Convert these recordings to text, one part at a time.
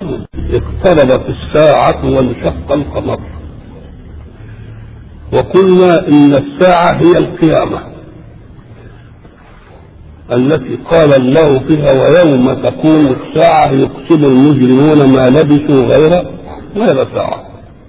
اقتربت الساعة وانشق القمر. وقلنا إن الساعة هي القيامة التي قال الله فيها ويوم تقوم الساعة يقسم المجرمون ما لبثوا غير ساعة.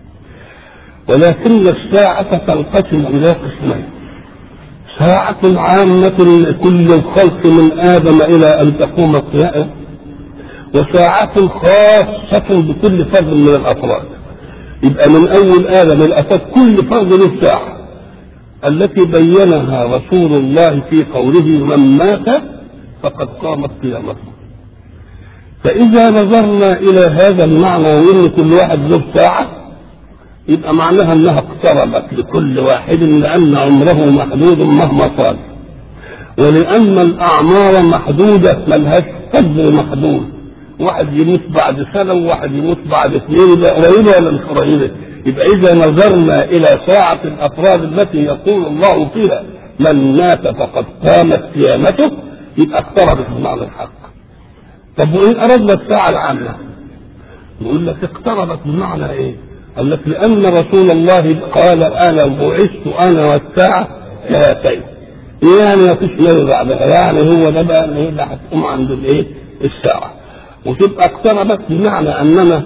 ولكن الساعة تنقسم إلى قسمين: ساعة عامة لكل الخلق من آدم إلى أن تقوم القيامة، وساعة خاصة بكل فرد من الأفراد. يبقى من أول آدم الأفراد كل فرد له ساعة التي بينها رسول الله في قوله من مات فقد قامت قيامته. فإذا نظرنا إلى هذا المعنى وإن كل واحد له ساعة، يبقى معناها أنها اقتربت لكل واحد، لأن عمره محدود مهما طال، ولأن الأعمار محدودة ملهاش قدر محدود. واحد يموت بعد سنة وواحد يموت بعد اثنين، يبقى قريبة ولا مش قريبة؟ يبقى إذا نظرنا إلى ساعة الأفراد التي يقول الله فيها من مات فقد قامت قيامته، يبقى اقتربت بمعنى الحق. طب وإن أردنا الساعة العامة نقول لك اقتربت بمعنى إيه؟ قال لك لأن رسول الله قال أنا بعثت أنا والساعة كهاتين، يعني ما فيش نبي بعدها، يعني هو ده بقى اللي هتقوم عند الإيه؟ الساعة. وتبقى اقتربت بمعنى أننا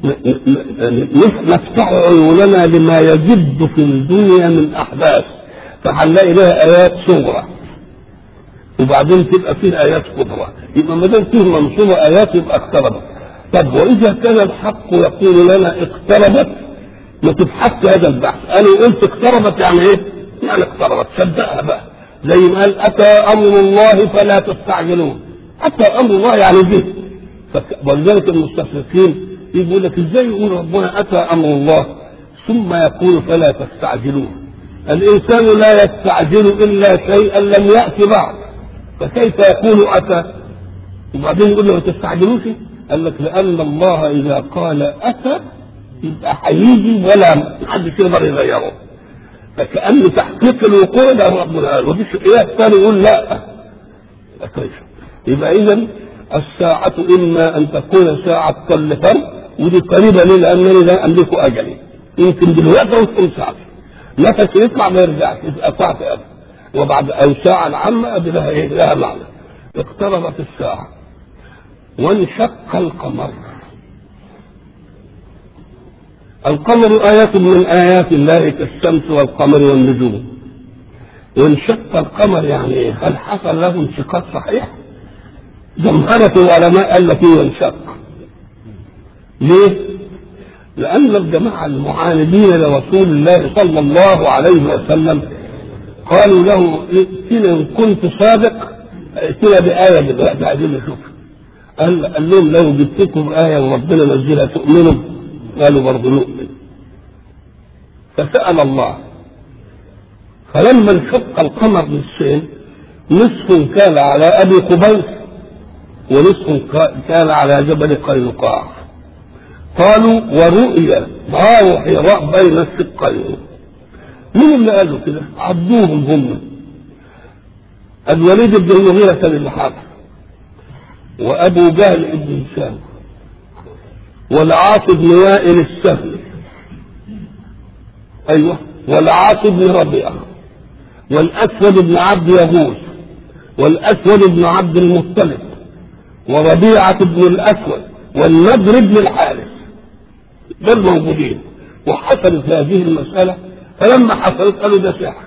نفتح عيوننا لما يجد في الدنيا من أحداث، فهنلاقي لها آيات صغرى وبعدين تبقى فيه آيات كبرى. يبقى ما دام فيه منصوبة آيات يبقى اقتربت. طب وإذا كان الحق يقول لنا اقتربت، ما تبحث هذا البحث. أنا قلت اقتربت يعني إيه؟ يعني اقتربت، صدقها بقى. زي ما قال أتى أمر الله فلا تستعجلون. أتى أمر الله يعني جه. ولذلك المستشرقين يقول لك ازاي يقول ربنا أتى أمر الله ثم يقول فلا تستعجلون؟ الإنسان لا يستعجل إلا شيئا لم يأتي بعد، فكيف يقول أتى وبعدين يقول له ما تستعجلوش؟ قال لك لأن الله إذا قال أتى يبقى هيجي ولا حد يقدر يغيره، فكأن تحقيق الوقوع ده ربنا قال. وفي آيات ثانية يقول لا. يبقى إذا الساعة إما أن تكون ساعة كل فرد، ودي قريبة لي لأنني لا أملك أجلي، يمكن دلوقتي وتكون ساعة نفس يطلع ما يرجعش، يبقى ساعة أجل. وبعد أو ساعة العامة لها إيه؟ لها معنى. اقتربت الساعة وانشق القمر. القمر آيات من آيات الله كالشمس والقمر والنجوم. وانشق القمر يعني إيه؟ هل حصل له انشقاق صحيح؟ جمهرة العلماء قال لك ينشق. ليه؟ لأن الجماعة المعاندين لرسول الله صلى الله عليه وسلم قالوا له ائتنا إن كنت صادق، ائتنا بآية دلوقتي عايزين نشوف. قال لهم لو جبتكم آية وربنا نزلها تؤمنوا؟ قالوا برضه نؤمن. فسأل الله، فلما انشق القمر نصفين، نصف كان على أبي قبيس ونصف كان على جبل قينقاع. قالوا ورؤيا غار حراء بين الشقين. مين اللي قالوا كده؟ عدوهم هم: الوليد بن المغيرة اللي حاضر، وأبو جهل بن هشام، والعاص بن وائل السهمي، أيوه، والعاص بن ربيعة، والأسود بن عبد يغوث، والأسود بن عبد المطلب، وربيعة بن الأسود، والنضر بن الحارث. دول موجودين. وحصلت هذه المسألة، فلما حصلت قالوا ده سحر.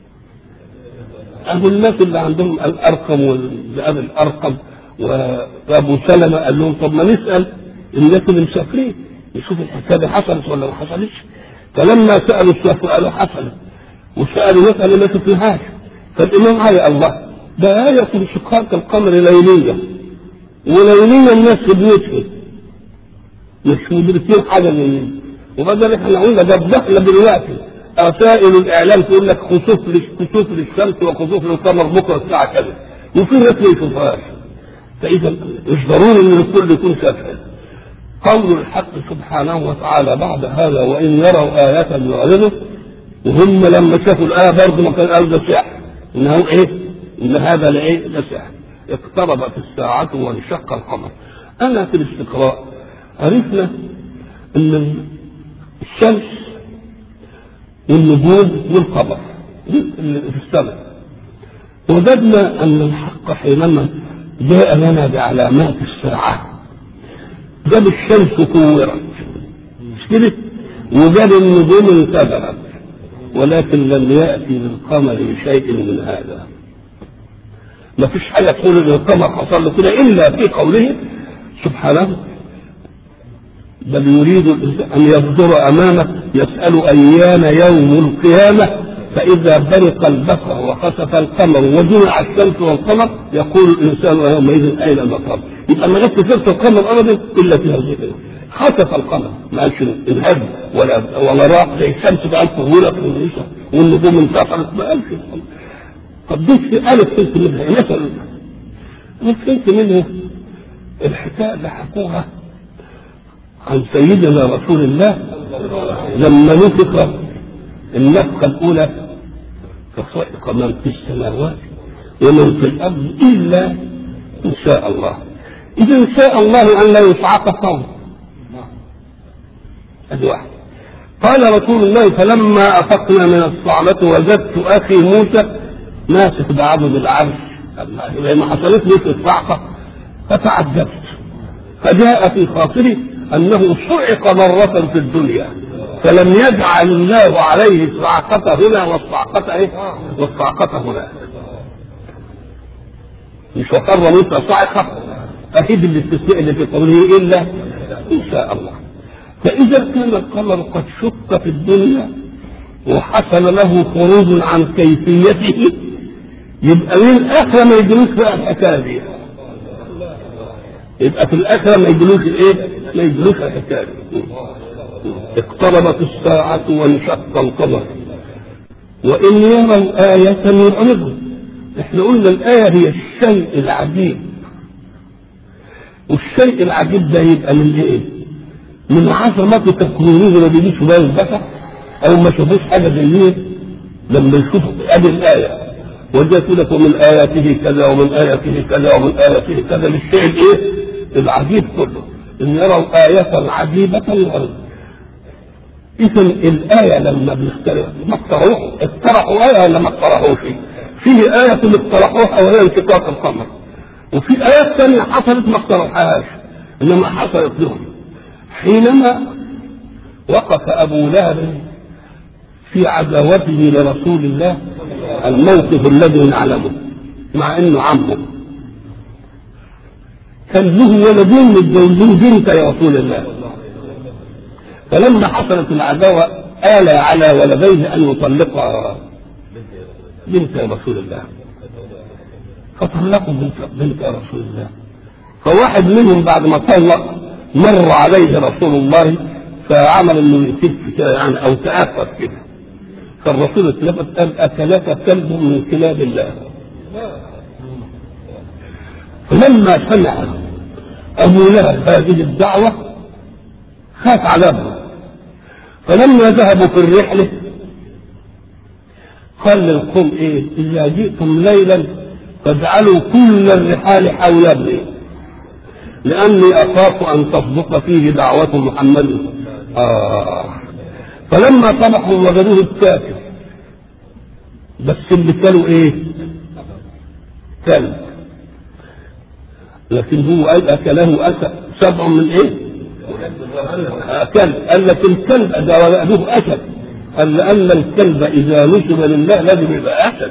أبو الناس اللي عندهم الأرقم والذئاب الأرقم وأبو سلمة قال لهم طب ما نسأل الناس اللي مسافرين نشوف الحكاية دي حصلت ولا ما حصلتش. فلما سألوا السفر قالوا حصلت، وسألوا ناس اللي ما شفناهاش. فالإمام علي الله ده آية انشقاق القمر ليلية، وليلية الناس في بيوتهم مش مدركين حاجة ليلية. وبدل احنا قلنا ده بدخل دلوقتي وسائل الإعلام تقول لك خسوف للشمس وخسوف للقمر بكرة الساعة كذا، وفي ناس ما يشوفهاش. فإذا مش ضروري إن الكل يكون شافها. قول الحق سبحانه وتعالى بعد هذا وإن يروا آية يعرضوا، وهم لما شافوا الآية برضه ما كان قالوا ده سحر، إنه إيه؟ إن هذا لإيه؟ ده سحر. اقتربت الساعة وانشق القمر. أنا في الاستقراء عرفنا ان الشمس والنجوم والقمر اللي في السماء، وجدنا ان الحق حينما جاء لنا بعلامات الساعه جاب الشمس كورت مش كده، وجاب النجوم انكدرت، ولكن لم ياتي للقمر شيء من هذا. ما فيش حاجه تقول ان القمر حصل له كده الا في قوله سبحانه بل يريد ان يصدر امامه يسال ايان يوم القيامه فاذا برق البصر وخسف القمر وجمع الشمس والقمر يقول الانسان يومئذ اين المفر. يبقى ما جبت سيره القمر ابدا الا في هذه الايه. خسف القمر ما قالش انهب ولا راح زي الشمس بقى طولت والنجوم انتفضت ما قالش. طب دي فهمت منها مثلا فهمت منها الحكايه اللي حكوها عن سيدنا رسول الله لما نفخ النفخه الاولى فصعق من في السماوات ومن في الارض الا ان شاء الله. اذا ان شاء الله ان لا يصعق قوم. ادي واحد. قال رسول الله فلما افقنا من الصعلة وجدت اخي موسى ماسك بعضه بالعرش ما حصلت لي في الصعقه فتعجبت، فجاء في خاطري انه صعق مره في الدنيا فلم يجعل الله عليه الصعقه هنا والصعقه ايه والصعقه هناك. مش وقر موسى صاعقه اكيد الاستثناء اللي في قوله الا ان شاء الله. فاذا كان القمر قد شق في الدنيا وحصل له خروج عن كيفيته يبقى من الاخره ما يجلوش بقى الحكايه دي. يبقى في الاخره ما يجلوش الايه؟ ما يجلوش الحكايه دي. اقتربت الساعه وانشق القمر وان يروا ايه يعرضوا. احنا قلنا الايه هي الشيء العجيب، والشيء العجيب ده يبقى من ايه؟ من عظمه تكوينه ما بيجيش بال البشر او ما شافوش حاجه زي لما يشوفوا ادي الايه وجدت لك ومن اياته كذا ومن اياته كذا ومن اياته كذا للشيء الايه؟ العجيب كله. ان يروا ايه عجيبه الارض. اذا الايه لما بيخترعوا ما اقترحوا ايه ولا ما اقترحوش؟ فيه ايه اقترحوها وهي انشقاق القمر، وفي ايات ثانيه حصلت ما اقترحهاش انما حصلت لهم. حينما وقف ابو لهب في عداوته لرسول الله الموقف الذي نعلمه مع انه عمه كان له ولدين متجوزين بنت يا رسول الله، فلما حصلت العداوه آل على ولديه ان يطلق بنت رسول الله فطلقوا بنت رسول الله. فواحد منهم بعد ما طلق مر عليه رسول الله فعمل انه يسف كده يعني او تأثر كده، فالرسول اتلفت قال اكلك كلب من كلاب الله. فلما سمع ابو لهب هذه الدعوه خاف على ابنه، فلما ذهبوا في الرحله قال للقوم ايه؟ اذا جئتم ليلا فاجعلوا كل الرحال حول ابني لاني اخاف ان تصدق فيه دعوه محمد. فلما طبحوا وجدوه الكافر بس اللي كانوا ايه؟ كلب، لكن هو قال اكله اسد سبع من ايه؟ كلب. قال لك الكلب ده ولده اسد، قال لان الكلب اذا نسب لله لازم يبقى اسد.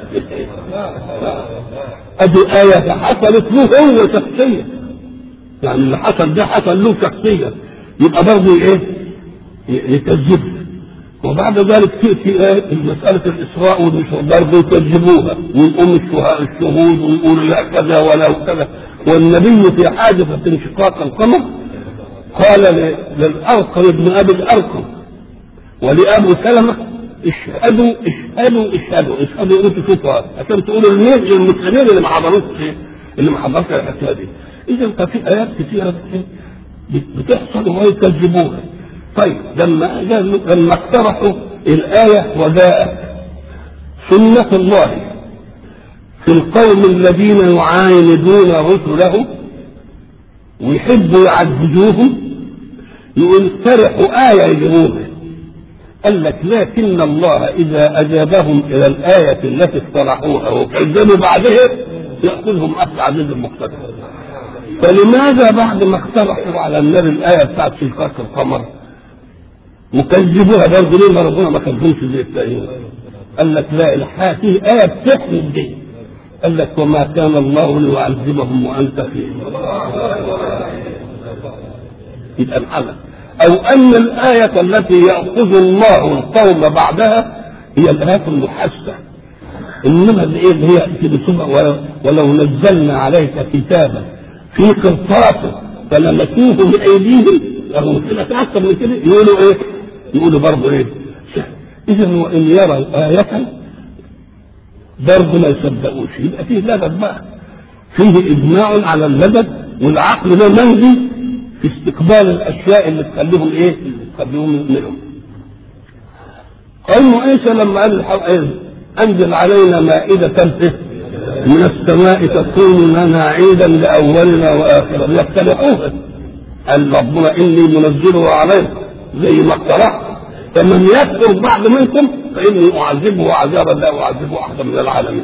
ادي ايه حصلت له هو شخصيا، يعني اللي حصل ده حصل له شخصيا، يبقى برضه ايه؟ يكذبه. وبعد ذلك تأتي مسألة الإسراء والمشراء برضه يكذبوها ويقوم الشهود ويقولوا لا كذا ولا كذا. والنبي في حادثة انشقاق القمر قال للأرقم ابن أبي الأرقم ولأبو سلمة اشهدوا اشهدوا اشهدوا اشهدوا انتوا شوفوا عشان تقولوا المسلمين اللي ما حضرش الحكايه دي. اذا ففي ايات كثيره بتحصل ويكذبوها. طيب لما اقترحوا الايه وجاءت سنه الله في القوم الذين يعاندون رسله ويحبوا يعذبوهم يقول اقترحوا آية يجيبوها. قال لك لكن الله إذا أجابهم إلى الآية التي اقترحوها وكذبوا بعدها يأخذهم أخذ عزيز المقتدر. فلماذا بعد ما اقترحوا على النبي الآية بتاعت شقاق القمر وكذبوها برضه ليه ربنا ما كذبهمش زي التانيين؟ قال لك لا، الحاكي آية بتحمل دي. قال لك وما كان الله ليعذبهم وأنت فيهم. يبقى الحدث أو أن الآية التي يأخذ الله القوم بعدها هي الآية المحسة، إنما اللي هي ولو نزلنا عليك كتابا في قرطاس فلمسوه بأيديهم رغم كده أكثر من كده يقولوا إيه؟ يقولوا برضه إيه؟ إذا وإن يرى الآية برضه ما يصدقوش. يبقى فيه لدد بقى، فيه إجماع على اللدد، والعقل ده منهي في استقبال الاشياء اللي تخليهم ايه؟ تخليهم يؤمنوا. قوم عيسى لما قال انزل علينا مائدة من السماء تكون لنا عيدا لاولنا واخرنا، يقترحوها. قال ربنا اني منزله عليكم زي ما اقترحت، فمن يكفر بعد منكم فاني اعذبه عذابا لا اعذبه احدا من العالمين.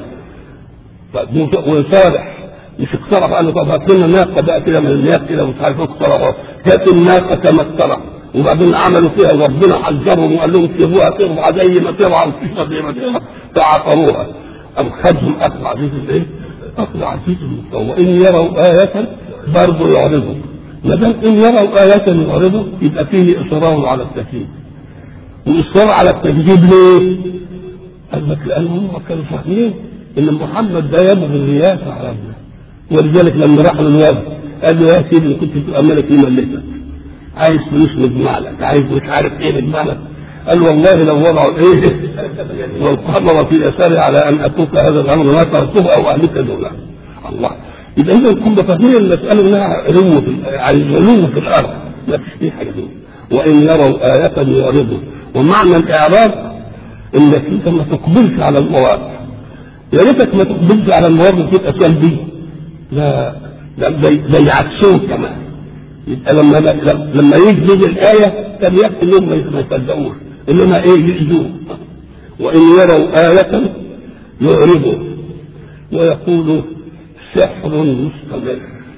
وصالح مش اقترح، قال له طب هات لنا ناقه بقى كده من الناس كده مش عارف اقترحوا، جت الناقه كما اقترح، وبعدين عملوا فيها ربنا حذرهم وقال لهم سيبوها ترضع زي ما ترضع وتشرب زي ما تشرب، فعقروها. ام خدهم اخذ عزيز الايه؟ اخذ عزيز المستوى. وان يروا آية برضه يعرضوا. ما دام ان يروا آية يعرضوا يبقى فيه اصرار على التكذيب. واصرار على التكذيب ليه؟ قال لك لانهم كانوا فاهمين ان محمد ده يبغي الرياسه على ربنا، ولذلك لما راح للوفد قال له يا سيدي كنت تبقى ملك مملكك، عايز فلوس نجمع لك، عايز مش عارف ايه نجمع لك. قال والله لو وضعوا ايه والقمر في يساري على ان اتوك هذا الامر ما تركته او اهلك دونه. الله، يبقى اذا كنا فاهمين المساله انها علو في الارض، ما فيش فيه حاجه دي. وان يروا آية يعرضوا، ومعنى الاعراض انك انت ما تقبلش على المواقف. يا ريتك ما تقبلش على المواقف تبقى سلبيه، لا ده يعكسوه كمان. يبقى لما يجي الآية كان يكفي انهم ما يصدقوش، انما ايه يؤذوه. وان يروا آية يعرضوا ويقولوا سحر مستمر.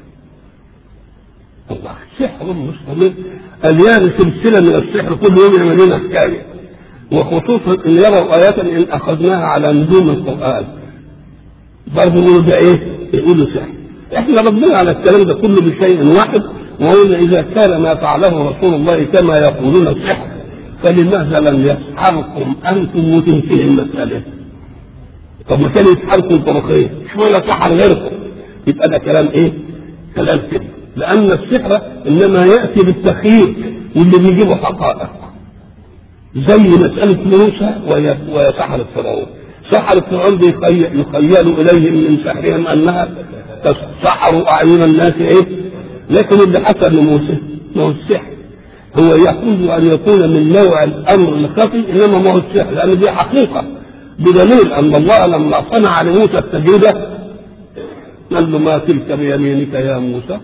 الله، سحر مستمر، اليان سلسلة من السحر كل يوم يعملون حكاية، وخصوصا ان يروا آية ان اخذناها على نجوم القرآن برضه يقولوا ده ايه؟ يقولوا سحر. احنا ردنا على الكلام ده كله بشيء واحد، وقلنا اذا كان ما فعله رسول الله كما يقولون سحر فلماذا لم يسحركم انتم وتنتهي المساله؟ طب ما كان يسحركم طرقين، شويه سحر غيركم. يبقى ده كلام ايه؟ كلام كده، لان السحر انما ياتي بالتخيير واللي بيجيبه حقائق، زي مساله موسى وسحر فرعون. سحر فرعون يخيل اليهم من سحرهم انها سحروا اعين الناس ايه؟ لكن اللي حصل لموسى ما هو السحر، هو يجوز ان يكون من نوع الامر الخفي، انما ما هو السحر، لان دي حقيقه، بدليل ان الله لما صنع لموسى السجده قال له ما تلك بيمينك يا موسى؟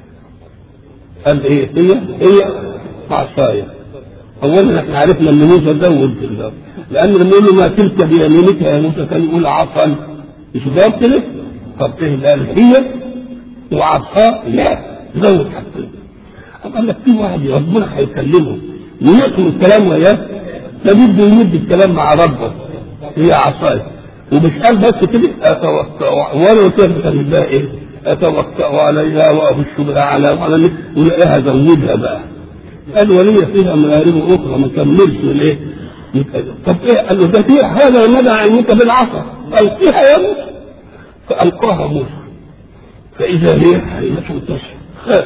قال ايه؟ هي عصايه. اولا احنا عرفنا ان موسى زود في الارض، لان لما يقول له ما تلك بيمينك يا موسى كان يقول عصا، مش جاوب كده؟ طب ايه؟ قال هي وعصا، لا زود حاجتين. قال لك في واحد ربنا هيكلمه ويأكل الكلام وياه، لابد يمد الكلام مع ربه، هي عصايه. ومش قال بس كده اتوقع، ولا كيف كان بقى ايه؟ اتوقع عليها واخش بها على ولاقيها زودها بقى. قال ولي فيها مآرب اخرى ما كملش الايه؟ طب ايه؟ قال له ده فيها هذا مدى علمك بالعصا، القيها يا موسى. فالقاها موسى فاذا هي حية تسعى.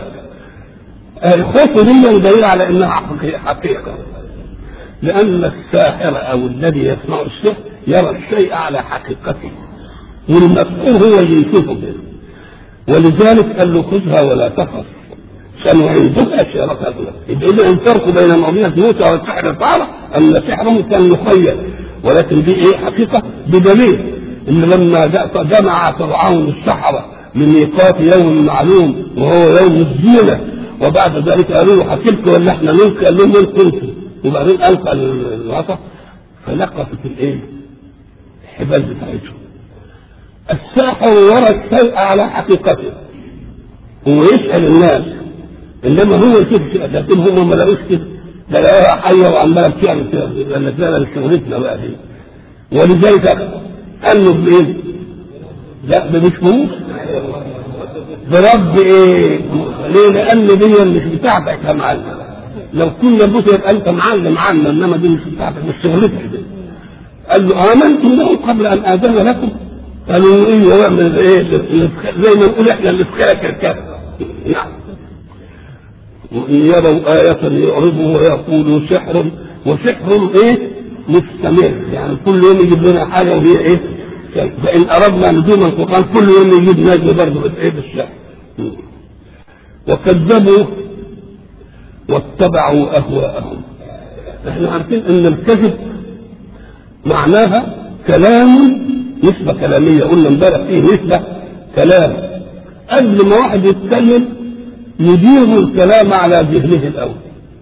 الخوف دي دليل على انها حقيقه، لان الساحر او الذي يصنع السحر يرى الشيء على حقيقته، والمسحور هو اللي يشوفه به. ولذلك قال له خذها ولا تخف سنعيدها سيرتها. اذا الفرق بين معجزه موسى والسحر تعالى ان سحره كان مخيل، ولكن دي ايه؟ حقيقه، بدليل ان لما جمع فرعون السحره لميقات يوم معلوم وهو يوم الزينه، وبعد ذلك قالوا له حكمت ولا احنا نلقي؟ قال لهم من كنت؟ وبعدين القى العصا فلقفت الحبال بتاعتهم. الساحر يرى الشيء على حقيقته، هو يسأل الناس، انما هو كده، لكن هم ما لقوش كده، ده لقاها حيه وعماله بتعمل كده، يبقى ده شغلتنا بقى دي. ولذلك قال له بايه؟ لا ده مش موت، برب ايه؟ ليه؟ لان دي مش بتاعتك يا معلم. لو كنا نبص يبقى انت معلم عنا، انما دي مش بتاعتك، مش شغلتك دي. قال له امنتم له قبل ان اذن لكم؟ قالوا ايه؟ ويعمل ايه؟ زي ما نقول احنا اللي في خيرك الكافر. نعم. وان يروا آية يعرضوا ويقولوا سحر، وسحر ايه؟ مستمر، يعني كل يوم يجيب لنا حاجه وهي ايه؟ فان اردنا نزول القران كل يوم يجيب نجم برضه ايه؟ بالسحر. وكذبوا واتبعوا اهواءهم. احنا عارفين ان الكذب معناها كلام، نسبة كلامية، قلنا امبارح فيه نسبة كلام. قبل ما واحد يتكلم يدير الكلام على ذهنه الاول.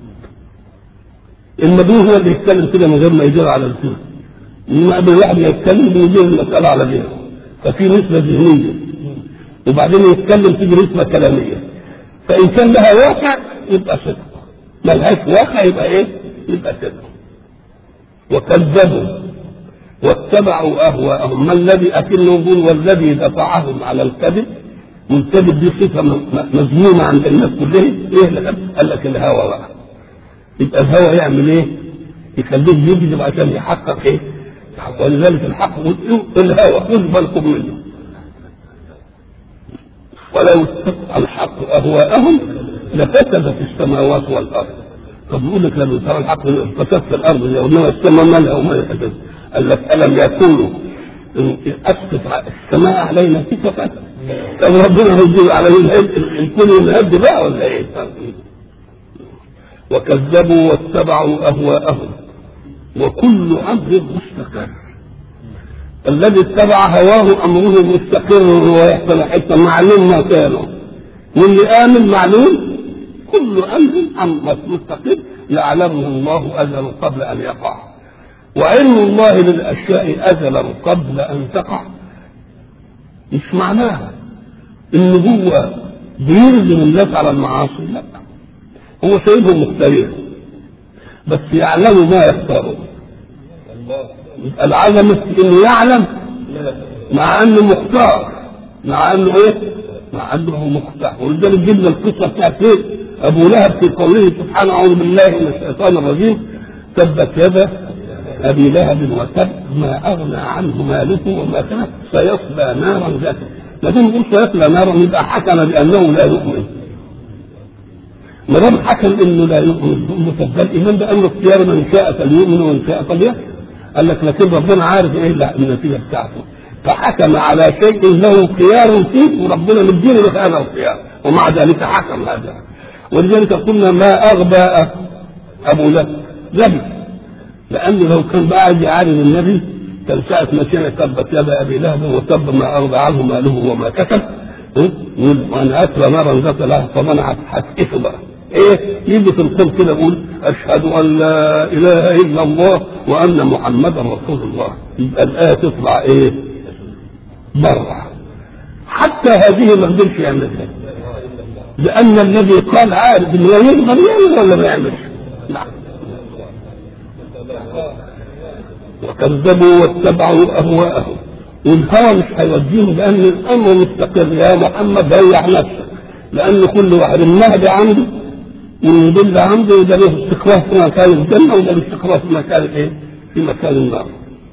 المدير هو اللي يتكلم كده من غير ما يدير على الذهن، انما قبل الواحد ما يتكلم يدير المسألة على ذهنه، ففي نسبة ذهنية، وبعدين يتكلم تيجي نسبة كلامية. فإن كان لها واقع يبقى صدق، ما لهاش واقع يبقى ايه؟ يبقى صدق. وكذبوا واتبعوا اهواءهم. ما الذي اكلهم والذي دفعهم على الكذب؟ والكذب دي صفه مذمومه عند الناس كلهم. ايه؟ قال لك الهوى بقى. يبقى الهوى يعمل ايه؟ يخليه يكذب عشان يحقق ايه؟ ولذلك الحق الهوى خذ بالكم منه. ولو اتبع الحق اهواءهم لفسدت السماوات والارض. طب يقول لك لما ترى الحق فسدت الارض، وانما السماء مالها وما يحدث. قال لك الم يكونوا اسقط السماء علينا كسفا؟ طب ربنا هيجيب علينا الكون ينهد بقى ولا ايه؟ وكذبوا واتبعوا اهواءهم وكل امر مستقر. الذي اتبع هواه امره مستقر ويحصل حتى معلوم ما كانوا، واللي امن معلوم. كل امر مستقر يعلمه الله ازل قبل ان يقع، وعلم الله للاشياء ازلا قبل ان تقع. مش معناها ان هو بيلزم الناس على المعاصي، لا، هو سيدهم مختارين بس يعلم ما يختارون. العظمة انه يعلم مع انه مختار، مع انه ايه؟ مع انه مختار. ولذلك جبنا القصه بتاعت ايه؟ ابو لهب في قوله سبحانه اعوذ بالله من الشيطان الرجيم تبت يدا ابي لهب وتب ما اغنى عنه ماله وما كسب سيصلى نارا ذات. لكن نقول سيصلى نارا يبقى حكم بانه لا يؤمن. ما دام حكم انه لا يؤمن فده الايمان ده امر اختيار، من شاء فليؤمن ومن شاء فليكفر. قال لك لكن ربنا عارف ايه النتيجه بتاعته، فحكم على شيء له خيار فيه وربنا مدينه له هذا الخيار، ومع ذلك حكم هذا. ولذلك قلنا ما اغبى ابو لهب ذبي، لانه لو كان قاعد يعارض النبي كان ساعه ما كان تبت يد ابي لهب وتب ما اغبى عنه ماله وما كسب، وانا اتلى نارا ذات لهب فمنعت حتفه بقى. ايه؟ يجي في القرآن كده يقول اشهد ان لا اله الا الله وان محمدا رسول الله، يبقى الايه تطلع ايه؟ بره. حتى هذه ما قدرش يعملها، لان الذي قال عارف انه يقدر يعمل ولا ما يعملش. نعم. وكذبوا واتبعوا اهواءهم، والهوى مش هيوديهم، لان الامر مستقر. يا محمد ريح نفسك، لان كل واحد المهدي عنده والمضل عنده، وده له استقرار في مكان الجنه وده له استقرار في مكان ايه؟ في مكان النار.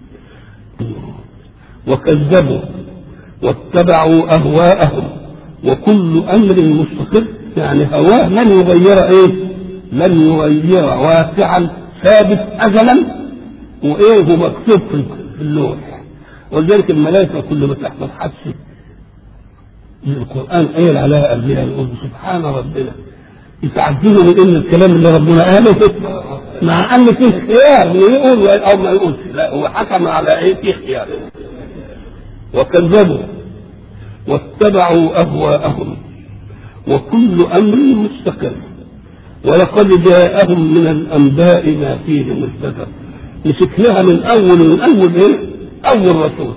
وكذبوا واتبعوا اهواءهم وكل امر مستقر، يعني هواه لن يغير ايه؟ لن يغير واقعا ثابت ازلا، وايه؟ هو مكتوب في اللوح. ولذلك الملائكه كل ما تحصل حادثه القران قايل عليها قبلها يقول سبحان ربنا، يتعجبوا من ان الكلام اللي ربنا قاله مع ان فيه خيار يقول او ما يقولش، لا هو حكم على ايه؟ فيه خيار. وكذبوا واتبعوا اهواءهم وكل أمر مستقر. ولقد جاءهم من الأنباء ما فيه مزدجر. مسكناها من أول إيه؟ أول رسول.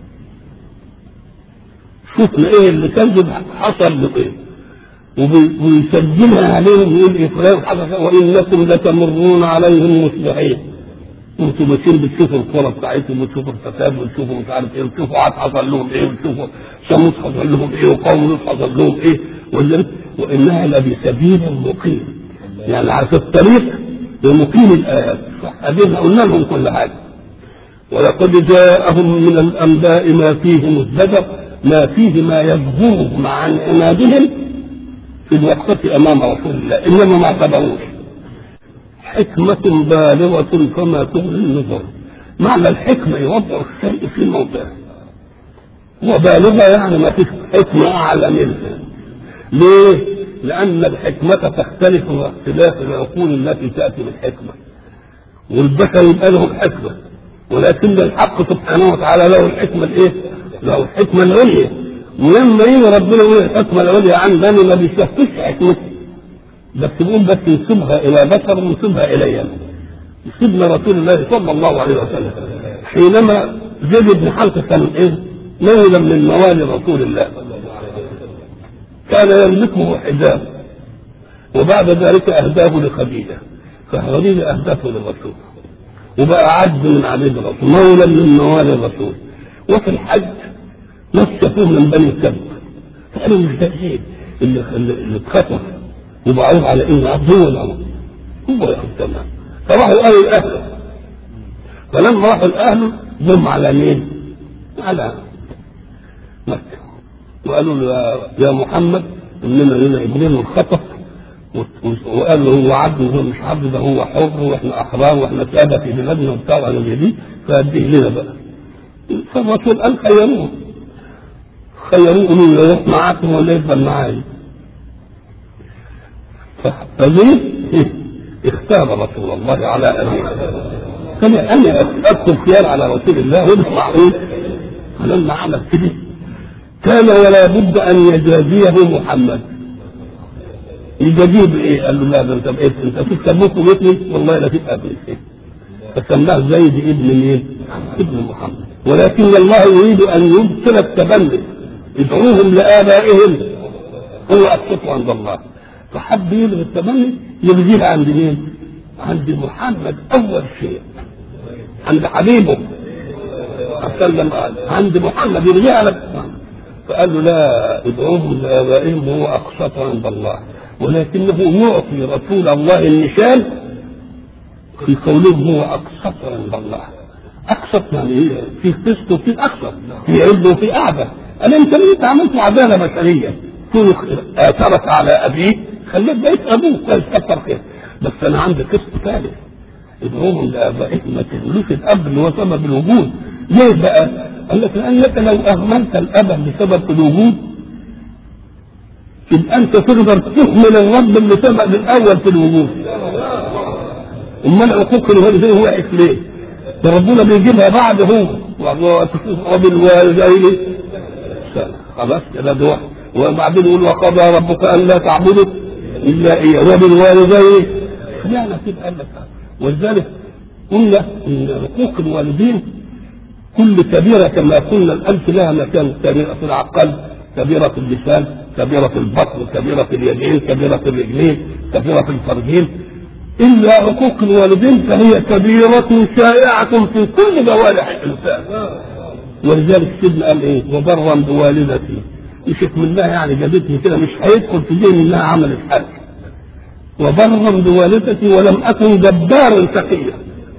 شفنا إيه اللي كذب حصل لإيه، ويسجلها عليهم يقول إفراد وإنكم لتمرون عليهم مصبحين. انتوا ماشيين بتشوفوا الكرة بتاعتهم وتشوفوا الفساد وتشوفوا مش عارف ايه وتشوفوا عاد حصل لهم ايه وتشوفوا ثمود حصل لهم ايه وقوم لوط حصل لهم ايه وانها لبسبيل مقيم. يعني عارف الطريق ومقيم الايات صح. ادينا قلنا لهم كل حاجه. ولقد جاءهم من الانباء ما فيه مزدجر، ما فيه ما يجبرهم عن عنادهم في الوقت امام رسول الله، انما ما اعتبروش. حكمة بالغة فما تغني النظر. معنى الحكمة يوضع الشيء في موضعه، وبالغة يعني ما فيش حكمة أعلى منها. ليه؟ لأن الحكمة تختلف واختلاف العقول التي تأتي بالحكمة، والبشر يبقى لهم حكمة، ولكن الحق سبحانه وتعالى له الحكمة الإيه؟ له الحكمة العليا. ولما يجي ربنا يقول الحكمة العليا عندنا ما بيشتتش حكمته، بس بيقول بس ينسبها الى بشر وينسبها الي. سيدنا رسول الله صلى الله عليه وسلم حينما زيد بن حارثة كان ايه؟ مولى من موالي رسول الله، كان يملكه حجاب، وبعد ذلك اهداه لخديجه، فخديجه اهدته للرسول، وبقى عبد من عبيد الرسول، مولى من موالي الرسول. وفي الحج نسفوه من بني كلب، فقالوا مش ده زيد اللي اتخطف وبعوض على انه عبد هو الامر هو يا تمام. فراحوا قالوا لاهله، فلما راحوا لاهله ضم على مين؟ على مكه، وقالوا له يا محمد اننا لنا ابنين الخطف، وقال له هو عبد وهو مش عبد، ده هو حر واحنا احرار واحنا ساده في بلادنا وبتاع على الجديد، فاديه لنا بقى. فالرسول قال خيروه قالوا له يروح معاكم ولا يفضل معايا؟ فزيد اختار رسول الله على أبيه. قال أنا أدخل خيار على رسول الله ومش معقول. فلما عمل كده كان ولا بد أن يجازيه محمد. يجازيه بإيه؟ قال له لا ده أنت بإيه؟ أنت فيك أبوك وابني والله لا فيك أبني. فسماه زيد ابن مين؟ ابن محمد. ولكن الله يريد أن يبطل التبني، يدعوهم لآبائهم هو أسقط عند الله. فحب يلغي التبني يلغيه عند مين؟ عند محمد أول شيء، عند حبيبه عند محمد يلغيه على محمد. فقال له لا، ادعوهم لآبائهم هو أقسط عند الله، ولكنه يعطي رسول الله النشان في قولهم هو أقسط عند الله. أقسط يعني في قسط وفي أقسط، في عدل وفي أعدل. أنا أنت ليه عملت عدالة بشرية؟ كل آثرك على أبيك خليك بيت أبوك كويس كتر خير، بس أنا عندي قسط ثالث، ادعوهم لآبائهم، ما تهملوش الأب اللي هو سبب الوجود. ليه بقى؟ قال لك لأنك لو أهملت الأب بسبب الوجود يبقى أنت تقدر تهمل الرب اللي سبب الأول في الوجود. أمال عقوق الوالدين هو ليه؟ ده ربنا بيجيبها بعد هو وبالوالدين خلاص كده ده واحد. وبعدين يقول وقضى ربك ان لا تعبدوا الا اياه وبالوالدين يعني كده قال لك. ولذلك قلنا ان حقوق الوالدين كل كبيره كما قلنا الالف لها مكان، كبيره في العقل، كبيره في اللسان، كبيره في البطن، كبيره في اليدين، كبيره في الرجلين، كبيره في الفرجين، الا حقوق الوالدين فهي كبيره شائعه في كل جوارح الانسان. ولذلك سيدنا قال ايه؟ وبرا بوالدتي، مش منها يعني جابتني كده، مش هيدخل في ذهني انها عملت حاجه. وبرا بوالدتي ولم اكن جبارا شقيا.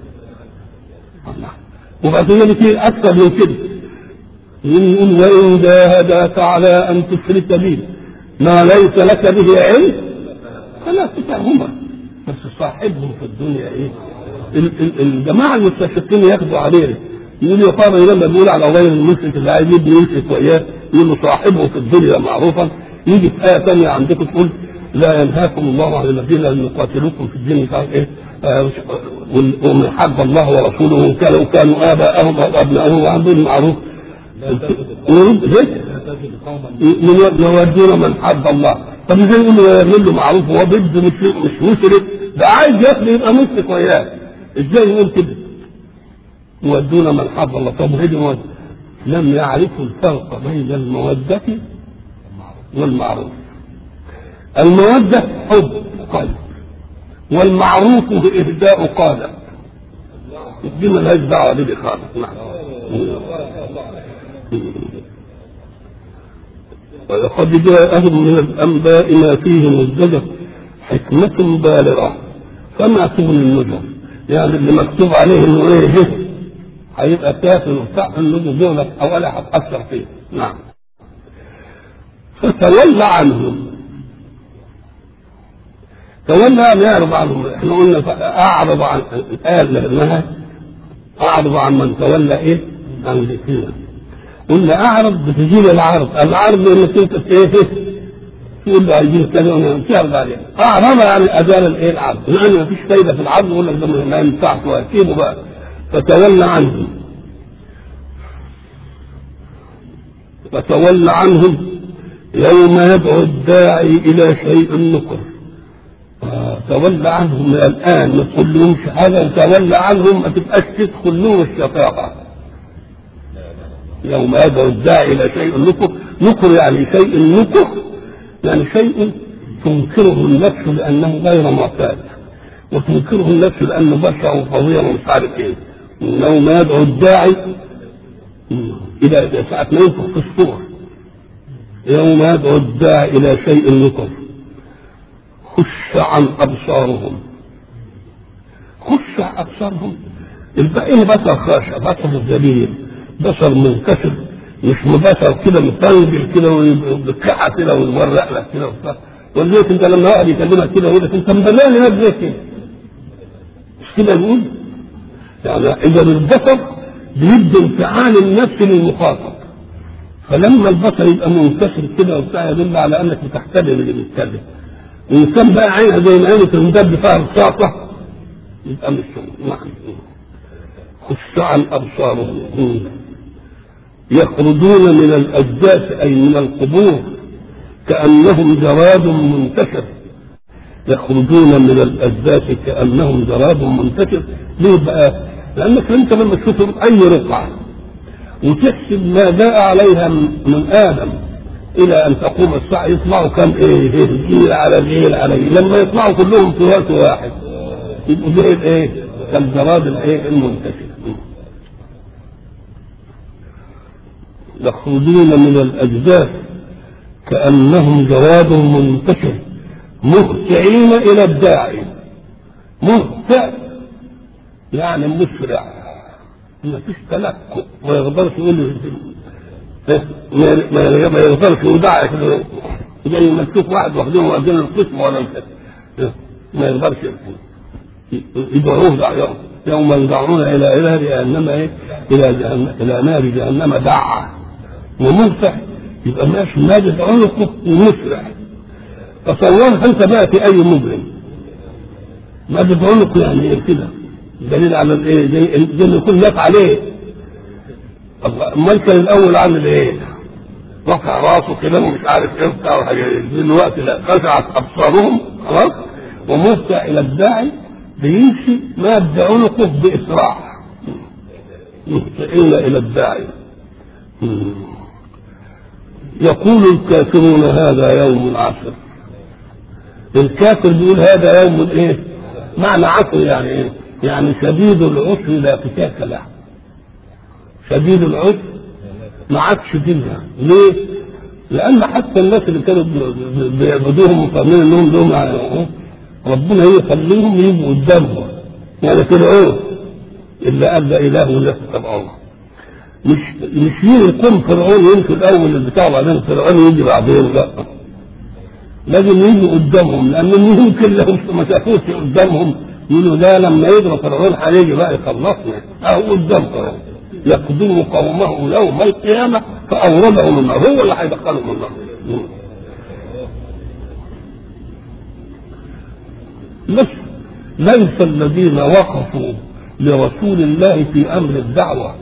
وبعدين في اكثر من كده يقول وان جاهداك على ان تشرك بي ما ليس لك به علم فلا تطعهما، بس صاحبهم في الدنيا ايه؟ الجماعه المستشرقين ياخدوا عليه، يقول يا طارق لما بيقول على غير المشرك اللي عايز يبني يشرك وياه يقول له صاحبه في الدنيا معروفا. يجي في آية ثانية عندكم تقول لا ينهاكم الله عن الذين لم يقاتلوكم في الدين مش عارف ايه ومن حب الله ورسوله كانوا آباءهم أو أبناءهم وعندهم معروف يودون من حب الله طب ازاي يقول له يعمل له معروف وهو بده مش مشرك؟ ده عايز ياكل يبقى مشرك وياه. ازاي يقول كده؟ يودون من حب الله. طب هدي لم يعرفوا الفرق بين المودة والمعروف. المودة حب قلب، والمعروف إهداء قالب. دي مالهاش دعوة دي خالص. نعم. ولقد جاءهم من الأنباء ما فيه مزدجر حكمة بالغة فما تغني النذر. يعني اللي مكتوب عليه انه ايه هيبقى كافر وبتاع النذر دولة اولا هتأثر فيه. نعم. فتولى عنهم. تولى أن يعرض عنهم. احنا قلنا اعرض عن الآية لانها اعرض عن من تولى ايه عن ذكرنا. قلنا اعرض بتجيب العرض انك انت ايه تقول له عايزين كذا ونعرض عليه. اعرض يعني ازال الايه العرض، لان مفيش فايده في العرض. يقول لك ده ما ينفعش واسيبه بقى. فتولى عنهم يوم يدعو الداعي الى شيء نكر. تولى عنهم من الان، ما تقول لهمش حاجه. تولى عنهم ما تبقاش تدخل لهم الشفاعه. يوم يدعو الداعي الى شيء نكر يعني شيء نكر، يعني شيء تنكره النفس لانه غير معتاد، وتنكره النفس لانه بشع وفظيع ومش عارف ايه. يوم يدعو الداعي الى ساعه ما ينفخ في الصور. يوم يدعو الداعي الى شيء نكر خش عن ابصارهم. خش عن ابصارهم. الباقي بشر خاشع، بشر ذليل، بشر منكسر، مش بشر كده متنجل كده وبكحه كده ويورق لك كده وبتاع. ولذلك انت لما واحد يكلمك كده يقول لك انت مبلاني نفسك كده، مش كده يقول؟ يعني اذا البشر بيبدو انفعال النفس للمخاطب، فلما البشر يبقى منكسر كده وبتاع يدل على انك بتحترم اللي بيتكلم. وإنسان بقى عينها زي ما عينك المدب فيها رصاصه يبقى مش نعم. خش عن ابصارهم يخرجون من الاجداث اي من القبور كانهم جراد منتشر. يخرجون من الاجداث كانهم جراد منتشر. ليه بقى؟ لانك انت لما تشوف اي رقعه وتحسب ما جاء عليها من ادم الى ان تقوم الساعه يطلعوا كم ايه جيل على جيل على جيل. لما يطلعوا كلهم في وقت واحد يبقوا زي الايه كالجراد الايه المنتشر. يخرجون من الاجداث كانهم جراد منتشر مهطعين الى الداعي. مهطع يعني مسرع، ما فيش تلكؤ، ما يقدرش يقول ما يقدرش يودع كده زي ما تشوف واحد واخدينه واخدين القسم ولا ما يقدرش يدعوه يوم يدعون الى جهنم ايه الى نار جهنم دعا. ومنفع يبقى ماشي مادد عنقه ومسرع. تصورها انت بقى في اي مجرم مادد عنقه يعني ايه كده؟ دليل على الايه زي ما يكون ناف عليه. امال كان الاول عامل ايه؟ رفع راسه كده ومش عارف ايه بتاع وحاجات. دلوقتي لا، خشعت ابصارهم خلاص ومفتع الى الداعي بيمشي ماد عنقه باسراع. مفتعين الى الداعي. يقول الكافرون هذا يوم عسر. الكافر بيقول هذا يوم ايه؟ معنى عسر يعني ايه؟ يعني شديد العسر لا فكاك له. شديد العسر ما عادش دينها. ليه؟ لان حتى الناس اللي كانوا بيعبدوهم وفاهمين انهم لهم ربنا يخليهم يجوا قدامهم يعني تدعوه الا قال لا اله الا الله. مش يقوم فرعون يمشي الاول البتاع وبعدين فرعون يجي بعدين، لا، لازم يجي قدامهم لان يمكن لو ما شافوش قدامهم يقولوا لا لما يضرب فرعون هيجي بقى يخلصنا اهو قدام فرعون. يقدم قومه يوم القيامه فاوردهم النار، هو اللي هيدخلهم النار. ليس الذين وقفوا لرسول الله في امر الدعوه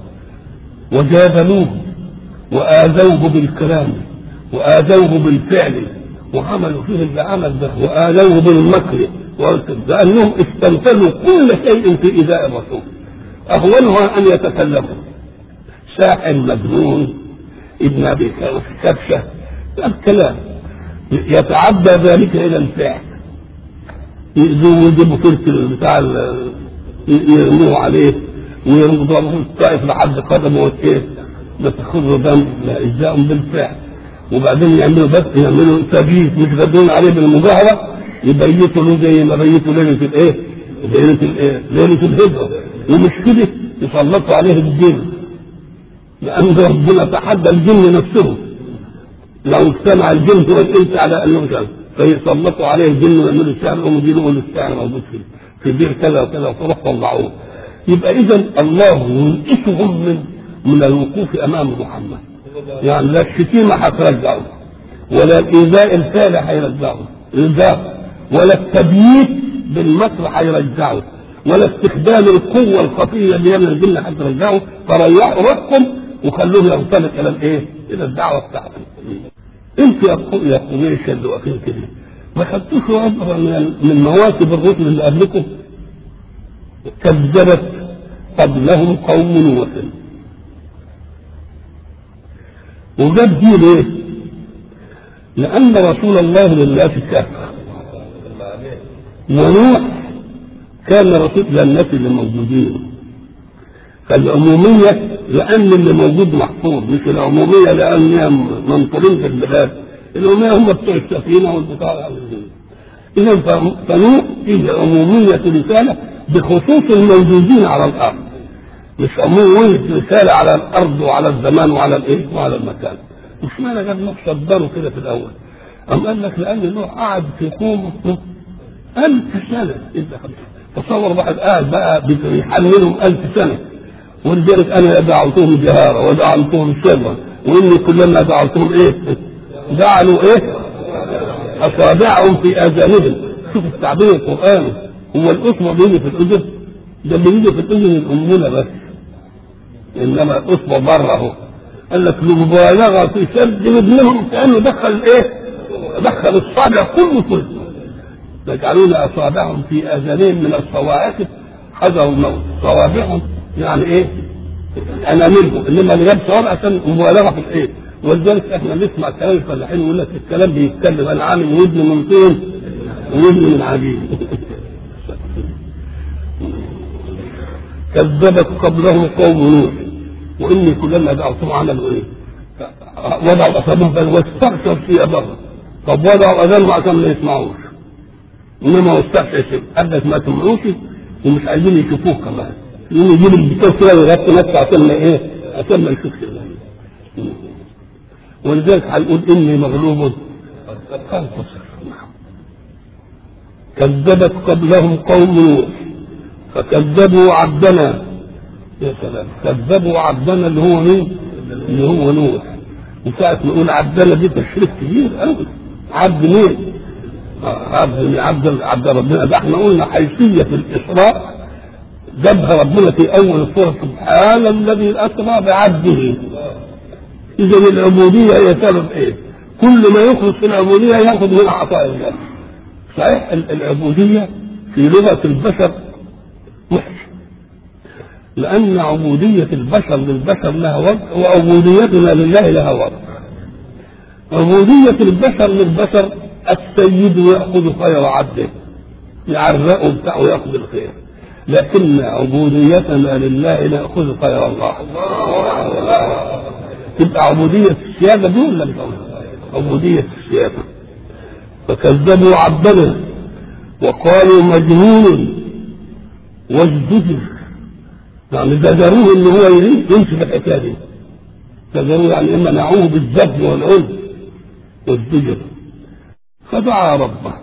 وجادلوه وآذوه بالكلام وآذوه بالفعل وعملوا فيه اللي عمل ده وآلوه بالمكر لأنهم استنفذوا كل شيء في إيذاء الرسول. أهونها أن يتكلموا ساحر مجنون ابن أبي كبشة الكلام يتعدى ذلك إلى الفعل، يؤذوه ويجيبوا كرسي بتاع يرموه عليه ويرموا الطائف لحد قدمه والكيس بتخذوا دم إجزاء بالفعل. وبعدين يعملوا تبييت مش غادرين عليه بالمجاهرة، يبيتوا له زي ما بيتوا ليلة الايه؟ ليلة الهجرة. ومش كده يسلطوا عليه الجن، لأن ربنا تحدى الجن نفسه لو اجتمع الجن والإنس على أنه كذا فيسلطوا عليه الجن ويعملوا الشعر ويجيبوا الشعر موجود في بير كذا وكذا وتروح طلعوه. يبقى إذا الله ينقذهم من الوقوف أمام محمد، يعني لا الشتيمة هترجعه ولا الإيذاء الفعلي هيرجعه ولا التبييت بالمكر هيرجعه ولا استخدام القوة الخفية اللي هي من الجن هترجعه. فريحوا ربكم وخلوه ينطلق إلى الإيه؟ إلى الدعوة بتاعته. أنت يا قريش اللي واقفين كده ما خدتوش عبرة من مواكب الرسل اللي قبلكم؟ كذبت قبلهم قوم نوح. وجاب دي ليه؟ لأن رسول الله لله كافر، ونوح كان رسول للناس اللي موجودين. فالعمومية لأن اللي موجود محفوظ، مش العمومية لأن منطلين في البلاد. العمومية هم بتوع السفينة والبتاع. إذا فنوح فيه عمومية رسالة بخصوص الموجودين على الأرض، مش عمومية رسالة على الأرض وعلى الزمان وعلى الإيه وعلى المكان. مش معنى قال نوح صدروا كده في الأول. أم قال لك لأن نوح قعد في قومه 1000 سنة. تصور واحد قاعد بقى بيحملهم 1000 سنة، ولذلك أنا دعوتهم جهارا ودعوتهم سرا وإني كلما دعوتهم إيه؟ جعلوا إيه؟ أصابعهم في آذانهم. شوف التعبير القرآني، هو الأصبع بيجي في الأذن؟ ده بيجي في الأذن الأمونة بس، إنما الأصبع بره أهو. قال لك المبالغة في شد ابنهم كأنه دخل إيه؟ دخل الصابع كله. يجعلون أصابعهم في آذانهم من الصواعق حذروا الموت. صوابعهم يعني إيه؟ أناملهم، إنما اللي جاب صوابع عشان مبالغة في الإيه؟ ولذلك إحنا نسمع كلام الفلاحين يقول لك الكلام بيتكلم أنا عالم وابن من طين وابن من عجيب. كذبت قبلهم قوم نوح وإني كلما دعوتهم عملوا إيه؟ وضعوا أصابعهم واستغشوا ثيابهم. طب وضعوا أذانهم عشان ما يسمعوش، إنما واستغشوا حدث ما سمعوش ومش عايزين يشوفوه كمان، يقوم يجيب الكتاب كده ويغطي نفسه عشان ما إيه؟ عشان ما يشوفش. ولذلك هيقول إني مغلوب فانتصر. كذبت قبلهم قوم نوح فكذبوا عبدنا. يا سلام، كذبوا عبدنا اللي هو مين؟ اللي هو نوح. وساعة نقول عبدنا دي تشريف كبير قوي. عبد مين؟ عبد ربنا. ده احنا قلنا حيثية الإسراء جابها ربنا في أول السورة سبحان الذي أسرى بعبده. إذا العبودية هي سبب إيه؟ كل ما يخلص في العبودية يأخذ من عطاء الله. صحيح العبودية في لغة البشر وحش، لأن عبودية البشر للبشر لها وضع وعبوديتنا لله لها وضع. عبودية البشر للبشر السيد يأخذ خير عبده، يعرقه بتاعه ويأخذ الخير، لكن عبوديتنا لله نأخذ خير الله. تبقى عبودية السيادة دي ولا مش عبودية السيادة؟ فكذبوا عبدنا وقالوا مجنون وازدجر، يعني زجروه ان هو يريد يمشي في الحكايه دي. زجروه يعني اما منعوه بالزج والعنف والزجر. فدعا ربه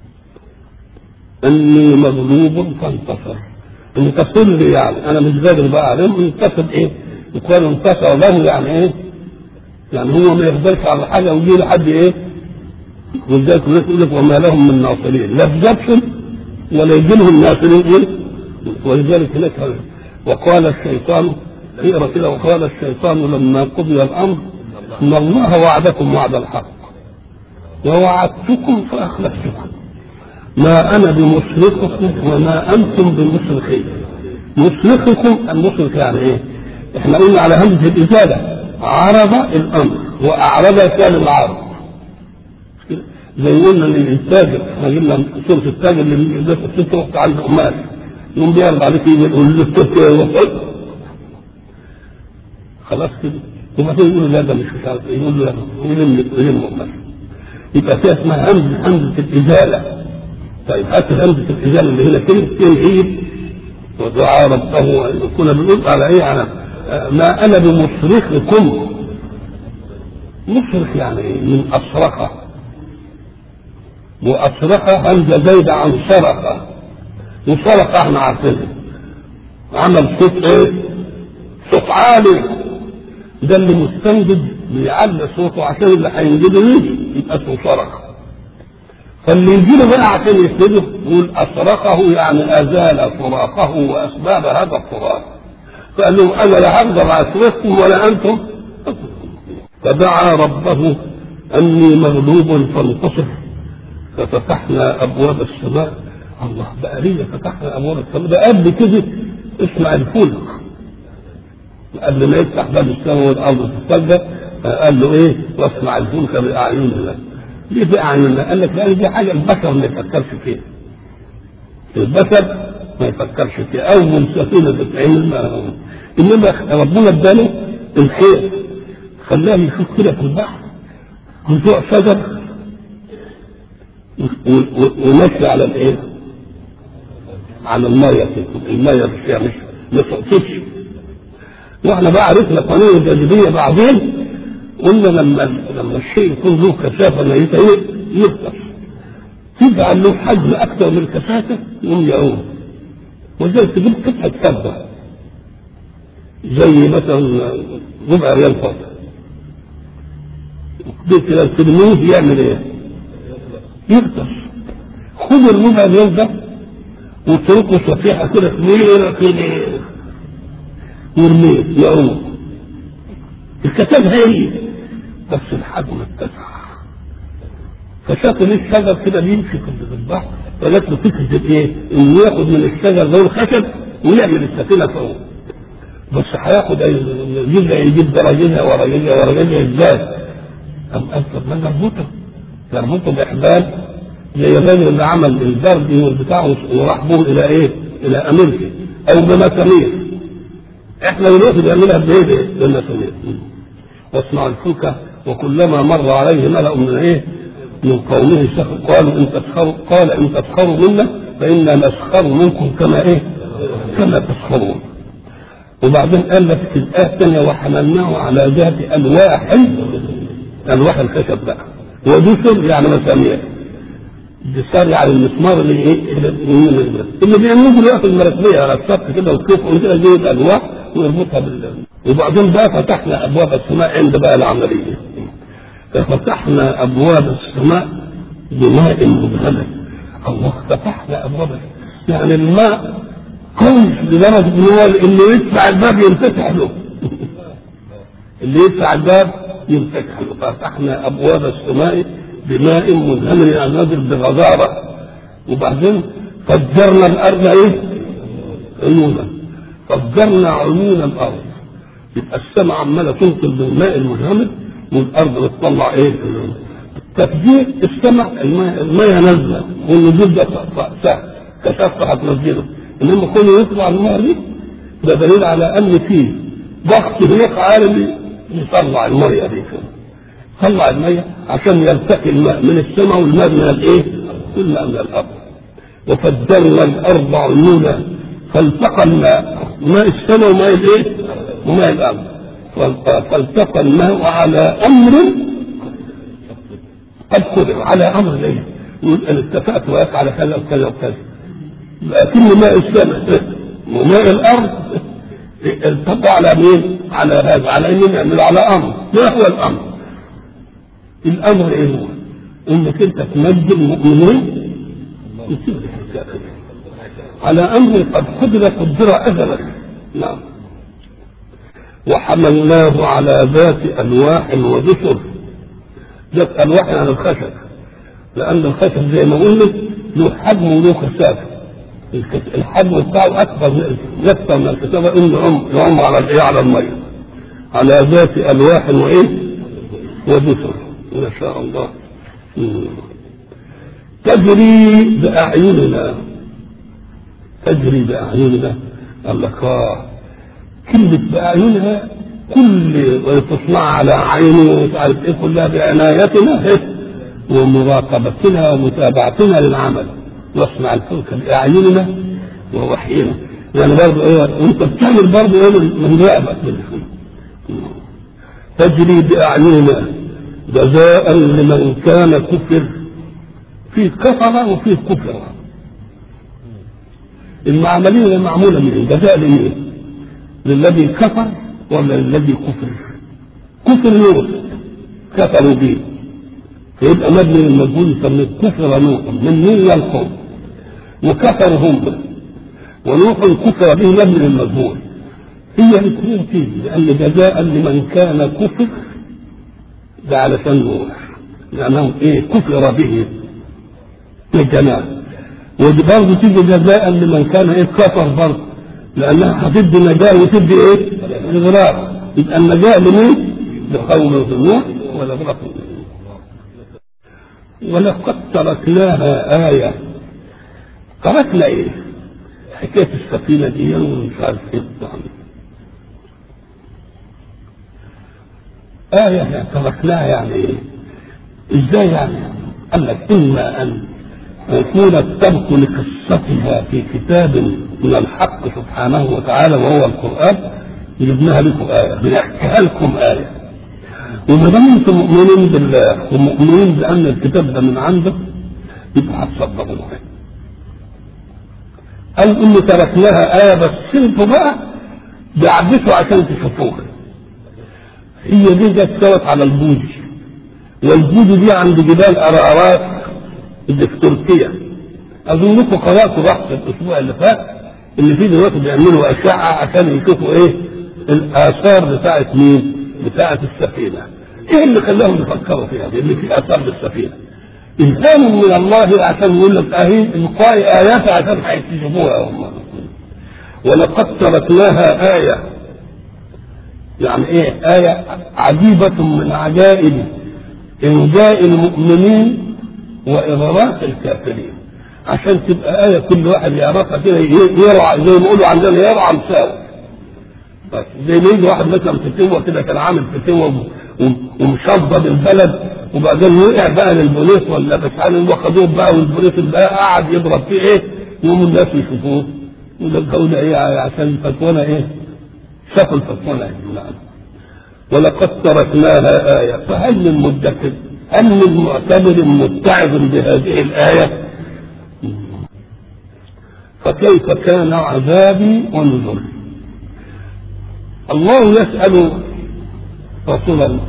اني مغلوب فانتصر. انتصر لي يعني انا مش قادر بقى عليهم. انتصر ايه؟ يقال انتصر له يعني ايه؟ يعني هو ما يقدرش على حاجه ويجي له حد ايه؟ ولذلك يقول لك وما لهم من ناصرين، لا بجبسهم ولا يجي لهم ناصرين ايه؟ ولذلك هناك وقال الشيطان اقرا كده وقال الشيطان لما قضي الامر ان الله وعدكم وعد الحق ووعدتكم فأخلفتكم ما أنا بمصرخكم وما أنتم بمصرخي. مصرخكم المصرخ يعني إيه؟ إحنا قلنا على همزة الإزالة عرض الأمر وأعرض كان العرض. زي قلنا للتاجر، احنا جبنا سورة التاجر اللي بيدرس الست وقت على العمال يوم بيعرض عليك يقول له الست خلاص كده، وبعدين يقول لا ده مش عارف ايه، يقول له لا يلم عمال. يبقى فيها اسمها همزة الإزالة. طيب هات همزة الإزالة اللي هنا كده تنعيد ودعاء ربه. كنا بنقول على ايه؟ على ما أنا بمصرخكم. مصرخ يعني ايه؟ من أصرخه، وأصرخة همزة زايدة عن صرخة، وصرخة احنا عارفينها عمل صوت ايه؟ صوت عالي. ده اللي مستنجد بيعلي صوته عشان اللي هينجده يجي يبقى اسمه صرخة. فاللي يجيله بقى عشان يسنده يقول أصرخه يعني أزال صراخه وأسباب هذا الصراخ. فقال لهم أنا لا هقدر أصرخكم ولا أنتم. فدعا ربه أني مغلوب فانتصر ففتحنا أبواب السماء. الله بقى ليه فتحنا أبواب السماء؟ ده قبل كده اسمع الفلك قبل ما يفتح باب السماء والأرض تتسجد قال له إيه؟ واسمع الفلك بأعيننا. ليه بأعيننا؟ قال لك لأن دي حاجة البشر ما يفكرش فيها. البشر ما يفكرش فيها أول سفينة تتعمل. إنما ربنا اداله الخير خلاه يشوف كده في البحر جذوع شجر ومشي على الايه؟ على الميه كده، الميه مش ما تقطعش. واحنا بقى عرفنا قانون الجاذبيه بعدين قلنا لما الشيء يكون له كثافه ميته يكتر تجعل له حجم اكثر من الكثافه يقوم يعوم. وزي تجيب قطعه كبه زي مثلا ربع ريال فاضي كده ترميه يعمل ايه؟ يغطس. خذ الربع ريال ده واتركه صفيحه كده كبيره كده وارميه يعوم. الكتاب هي بس الحجم اتسع. فشاف ليه الشجر كده بيمشي في البحر فجات له فكره ايه؟ انه ياخد من الشجر ده الخشب ويعمل السفينه فوق. بس هياخد يجيب درجتها ورا جزءها ازاي؟ أم أكثر من نربطه بإحبال زي الراجل اللي عمل البرد والبتاع وراح بهم إلى إيه؟ إلى أمريكا أو بمسامير. إحنا دلوقتي بنعملها بإيه؟ بالمسامير. واصنع الفلك وكلما مر عليه ملأ من إيه؟ من قومه قالوا إن تسخروا منا فإنا نسخر منكم كما إيه؟ كما تسخرون. وبعدين قال لك في الآية الثانية وحملناه على ذات ألواح الخشب بقى ودسر يعني مسامير. الدسار يعني المسمار اللي ايه اللي بيعملوه دلوقتي المراكبيه على السطح كده وتشوف كده جايب الواح ويربطها وبعدين بقى فتحنا ابواب السماء عند بقى العمليه. ففتحنا ابواب السماء بماء مبهمل. الله فتحنا ابواب يعني الماء كويس لدرجه ان هو اللي يدفع الباب ينفتح له اللي يدفع الباب ينفتح له. ففتحنا ابواب السماء بماء منهمر يعني نازل بغزاره. وبعدين فجرنا الارض ايه؟ عيونا. فجرنا عيون الارض يبقى السماء عماله تنقل بالماء المنهمر والارض بتطلع ايه؟ تفجير السماء الماء نازله والنزول ده سهل كشفت هتنزله. انما كل يطلع الماء دي ده دليل على ان فيه ضغط هناك عالمي يطلع الميه دي طلع الميه عشان يلتقي الماء من السماء والماء من الايه؟ الماء من الارض. وفجرنا الارض عيونا فالتقى الماء ماء السماء وماء الايه؟ وماء الارض. فالتقى الماء على امر قد قدر. على امر ايه؟ يقول انا اتفقت وقف على كذا وكذا وكذا. لكن ماء السماء وماء الارض التقى على مين؟ على هذا على ان نعمل على امر. ما هو الامر؟ الامر ايه هو؟ انك انت تنجي المؤمنين على امر قد قدر ازلا. نعم. وحملناه على ذات الواح ودسر. ذات الواح على الخشب لأن الخشب زي ما قلنا له حجم وله كثافة، الحجم بتاعه أكبر من الكثافة، إنه يعم على الإيه؟ على المية، على ذات ألواح وإيه؟ ودسر ما شاء الله. تجري بأعيننا، تجري بأعيننا. قال لك كلمة بأعينها كل تصنع على عينه ومش عارف ايه، كلها بعنايتنا ومراقبتنا ومتابعتنا للعمل. واصنع الفلك بأعيننا ووحينا، يعني برضه ايه وانت بتعمل برضه ايه من رقبك. تجري بأعيننا جزاء لمن كان كفر، في كفر وفي كفر. المعملية معمولة من جزاء لمين؟ للذي كفر ولا للذي كفر؟ كفر نوح كفروا به، فيبقى مبني المجهول يسميه كفر نوح من نوح القوم، وكفروا هم، ونوح كفر به مبني المجهول. هي الاثنين تيجي لأن جزاء لمن كان كفر ده علشان نوح، لأنه ايه كفر به الجنان، وبرضه تيجي جزاء لمن كان ايه كفر برضه، لأنها هتدي نجاة وتدي ايه؟ إغراق. يبقى النجاة لمين؟ لقوم نوح والإغراق. ولقد تركناها آية. تركنا ايه؟ حكاية السفينة دي ومش عارف ايه آية تركناها يعني ايه؟ ازاي يعني؟ قال لك إما أن يكون الترك لقصتها في كتاب من الحق سبحانه وتعالى وهو القرآن، جبناها لكم آية، بنحكيها لكم آية. وما دام انتم مؤمنين بالله ومؤمنين بأن الكتاب ده من عنده يبقى هتصدقوا به. أو إن تركناها آية بس انتوا بقى بعدتوا عشان تشوفوها. هي دي جت سوت على البوجي، والبوجي دي عند جبال أرارات اللي في تركيا. أظنكم قرأتوا بحث الأسبوع اللي فات اللي فيه دلوقتي بيعملوا أشعة عشان يشوفوا إيه الآثار بتاعت مين؟ بتاعت السفينة. إيه اللي خلاهم يفكروا فيها دي؟ اللي في آثار للسفينة. إلهام من الله عشان يقول لك أهي إلقاء آيات عشان هيكتشفوها. ولقد تركناها آية، يعني إيه آية؟ عجيبة من عجائب إنجاء المؤمنين وإغراق الكافرين، عشان تبقى آية كل واحد يعرفها كده يرعى، زي ما يقولوا عندنا يرعى مساوي. بس زي ما يجي واحد مثلا فتوة كده كان عامل فتوة ومشضد البلد، وبعدين وقع بقى للبوليس ولا مش عارف واخدوه بقى، والبوليس بقى قعد يضرب فيه ايه، يوم الناس يشوفوه يقولوا ايه عشان الفتوانة ايه، شافوا الفتوانة ايه. ولقد تركناها آية، فهل من مدكر؟ هل من معتبر متعظ بهذه الآية؟ فكيف كان عذابي ونذر؟ الله يسأل رسوله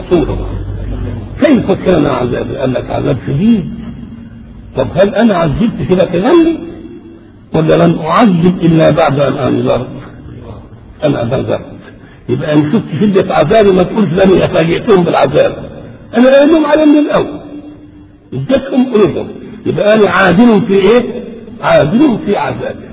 كيف كان عذابي؟ قال لك عذاب شديد. طب هل أنا عذبت كده كذلك ولا لن أعذب إلا بعد أن أنذرت؟ أنا أنذرت. يبقى إن شفت شدة عذابي ما تقولش لاني أفاجئتهم بالعذاب، أنا قايل لهم على من الأول اديتهم قلوبهم، يبقى أنا عادل في إيه؟ عادل في عذابي.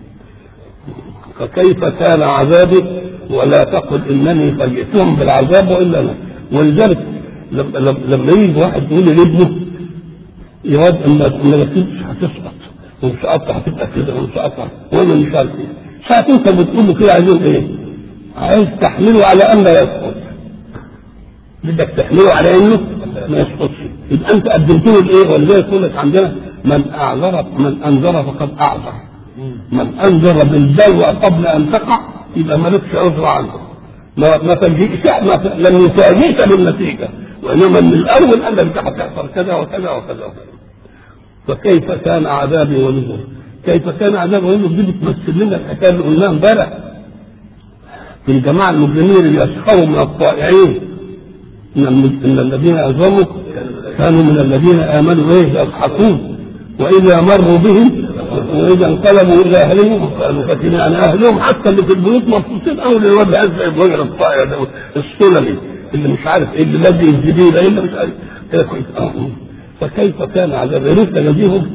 فكيف كان عذابي؟ ولا تقل إنني فاجئتهم بالعذاب وإلا أنا. ولذلك لما يجي واحد يقول لابنه يا واد إن النتيجة هتسقط ومش هتقطع، هتبقى كده ومش هتقطع وأنا مش عارف إيه، ساعة أنت بتقول له كده عايزين إيه؟ عايز تحمله على أن لا يسقط، بدك تحمله على إنه ما يسقطش، يبقى أنت قدمت له الإيه؟ ولذلك يقول لك عندنا من أنذر فقد أعذر، من أنذر بالبلوى قبل أن تقع يبقى مالكش عذر عنه، ما تجيش لم يفاجئك بالنتيجة، وإنما من الأول قال لك هتحصل كذا وكذا وكذا وكذا. فكيف كان عذابي ونذر؟ كيف كان عذابي ونذر دي بتمثل لنا الحكاية اللي قلناها امبارح في الجماعة المجرمين اللي يسخروا من الطائعين إن الذين أجرموا كانوا من الذين آمنوا يضحكون وإذا مروا بهم وإذا انقلبوا إلى أهلهم قالوا فاتنا عن أهلهم، حتى اللي في البيوت مبسوطين أول الواد هزع الرجل الطائع ده السلمي اللي مش عارف إيه اللي لدي الزبيبة اللي مش عارف كده كويس. فكيف كان عذاب رسل بهم.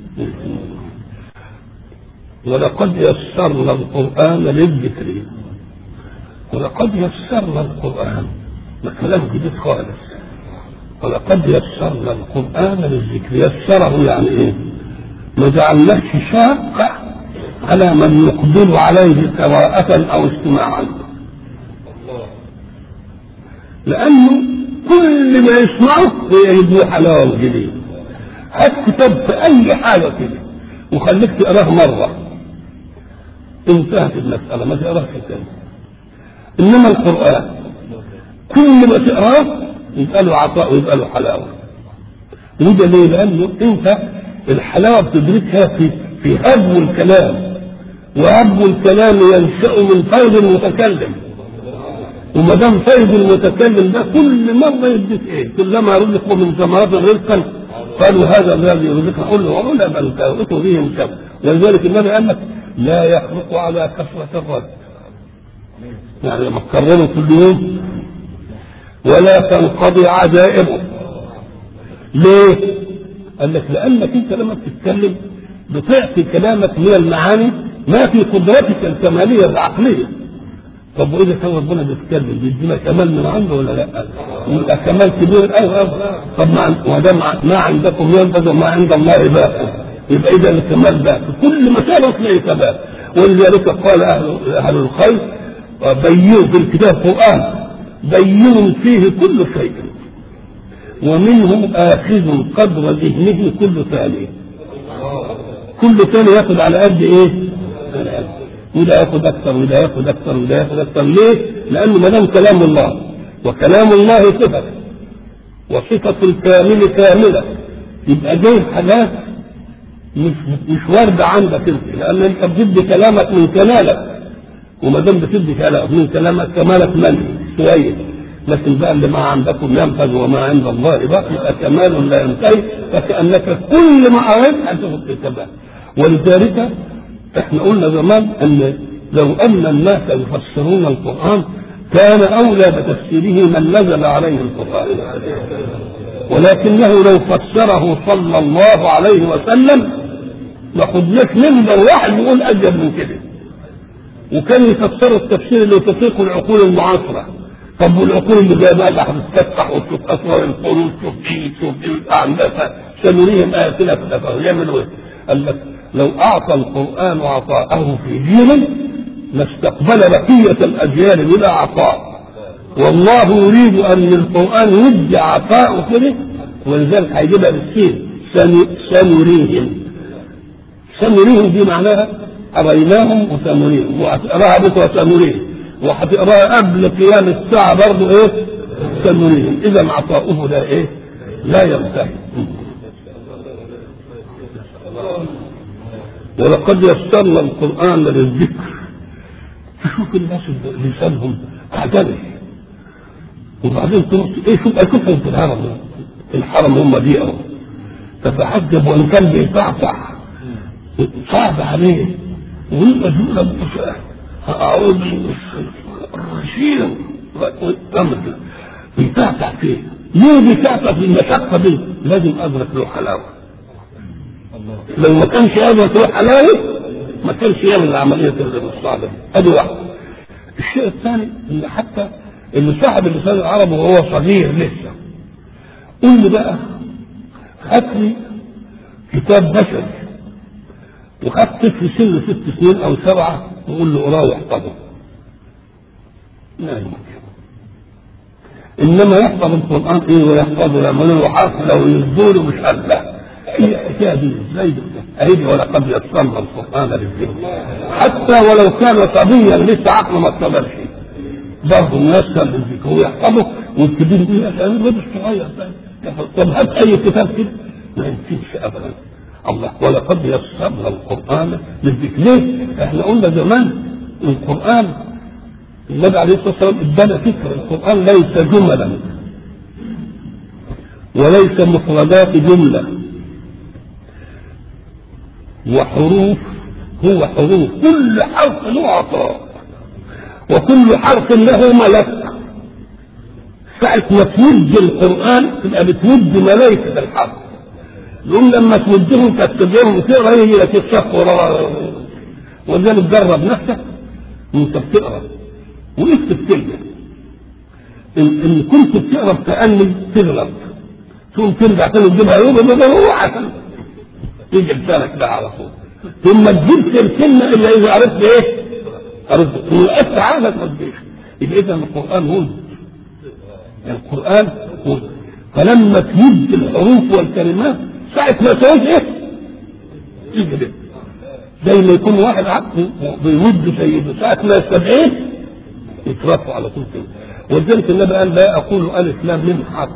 ولقد يسرنا القرآن للذكر. ولقد يسرنا القرآن، ده كلام جديد خالص. ولقد يسرنا القرآن للذكر. يسره يعني ايه؟ ما جعلناش شاقة على من يقبل عليه قراءة او استماعا، لانه كل ما يسمعه يجد حلاوة جديد. هات كتاب في اي حاجة كده وخليك تقراه مرة انتهت المسألة، ما تقراش تاني. انما القرآن كل ما تقراه يبقى له عطاء ويبقى له حلاوة. وده ليه؟ لانه انت الحلاوة بتدركها في هبو الكلام، وهبو الكلام ينشأ من فيض المتكلم. وما دام فيض المتكلم ده كل مرة يديك ايه؟ كلما رزقوا من ثمرات رزقا قالوا هذا الذي رزقنا، قل له ولا بل تأتوا به من شر. ولذلك النبي قال لك لا يخلق على كثرة الرد، يعني لما تكرره كل يوم ولا تنقضي عجائبه. ليه؟ قال لك لانك انت لما بتتكلم بتعطي كلامك من المعاني ما في قدرتك الكماليه العقليه. طب واذا كان ربنا بيتكلم بيدينا كمال من عنده ولا لا؟ يبقى كمال كبير قوي. طب ما عندكم ينبغي ما عند الله باق. يبقى اذا الكمال باق كل ما كان تلاقي كمال. ولذلك قال اهل الخير بينوا في الكتاب قرآن بينوا فيه كل شيء ومنهم آخذ قدر ذهنه كل ثاني. كل ثاني ياخذ على قد ايه؟ وده ياخذ اكثر وده ياخذ اكثر وده ياخذ اكثر. ليه؟ لانه ما دام كلام الله وكلام الله صفه وصفه الكامل كامله يبقى جايب حاجات مش وارده عندك انت، لان انت بتدي كلامك من كمالك. وما دام بتدي كلامك من كلامك كمالك منه شويه، لكن بقى اللي ما عندكم ينفذ وما عند الله بقى يبقى كمال لا ينتهي. فكأنك كل ما قريت هتاخد الكمال. ولذلك احنا قلنا زمان ان لو ان الناس يفسرون القرآن كان اولى بتفسيره من نزل عليه القرآن، ولكنه لو فسره صلى الله عليه وسلم ما خدناش منبر واحد يقول اجل من كده. وكان يفسر التفسير اللي تطيق العقول المعاصره. طب والعقول اللي جايه بقى هتتفتح وتشوف اسرار القرون، تشوف الاعناف سنريهم اياتنا في الافاق. يعملوا ايه؟ قال لك لو اعطى القران عطاءه في جيل لاستقبل بقيه الاجيال بلا عطاء. والله يريد ان للقران يدي عطاءه كده، ولذلك هيجيبها بالسين سنريهم دي معناها أريناهم وسنريهم، وهتقراها بكره سنريهم، وهتقراها قبل قيام الساعة برضه ايه؟ سنريهم. إذا عطاؤه لا ايه؟ لا ينتهي. ولقد يسرنا القرآن للذكر. تشوف الناس لسانهم اعتدل، وبعدين تروح ايه شوفهم في الحرم هم بيئوا تتحجب وان كان بيصعصع صعب عليه ويبقى جملة أعوذ بالله الرجيم والأمر بيتعتع فيه. ليه بيتعتع في المشقة دي؟ لازم أدرك له حلاوة. لو ما كانش أدرك له حلاوة ما كانش يعمل العملية الصعبة دي. أدي واحد. الشيء الثاني إن حتى اللي صاحب اللسان العربي وهو صغير لسه قل لي بقى هات لي كتاب بشري وخد طفل سن 6 سنين او 7 وقول له اقراه واحفظه. لا يمكن. انما يحفظ القران ايه ويحفظه يعملوا له حفله ويزدوله مش قبله. هي الحكايه دي ازاي اهدي ولقد يسرنا القران للذكر. حتى ولو كان صبيا لسه عقله ما اكتملش برضه ميسر للذكر ويحفظه والكبير يقول يا سلام الواد الصغير ده. طب هات اي كتاب كده ما يمكنش ابدا. الله ولقد يسرنا القرآن للذكر. ليه؟ احنا قلنا زمان القرآن النبي عليه الصلاة والسلام ادانا فكرة القرآن ليس جملا وليس مفردات جملة وحروف. هو حروف كل حرف له عطاء وكل حرف له ملك. ساعة ما تود القرآن تبقى بتود ملائكة الحرف يقوم لما تودهم تتبعهم وتقرا يجي لك الشق ورا. ولذلك جرب نفسك وانت بتقرا واكتب كلمه. ان كنت بتقرا كاني تغلط ثم ترجع تاني تجيبها يوم عشان تيجي لسانك ده على طول. ثم تجيب الكلمه الا اذا عرفت ايه؟ عرفت ويأثر على تطبيق. يبقى اذا القران هو القران هو. فلما تمد الحروف والكلمات ساعه ما تقول ايه؟ يجي ده زي ما يكون واحد عقله بيمد سيده ساعه ما يستدعيه يترفع على طول كده. ولذلك النبي قال لا اقول الف لام ميم حرف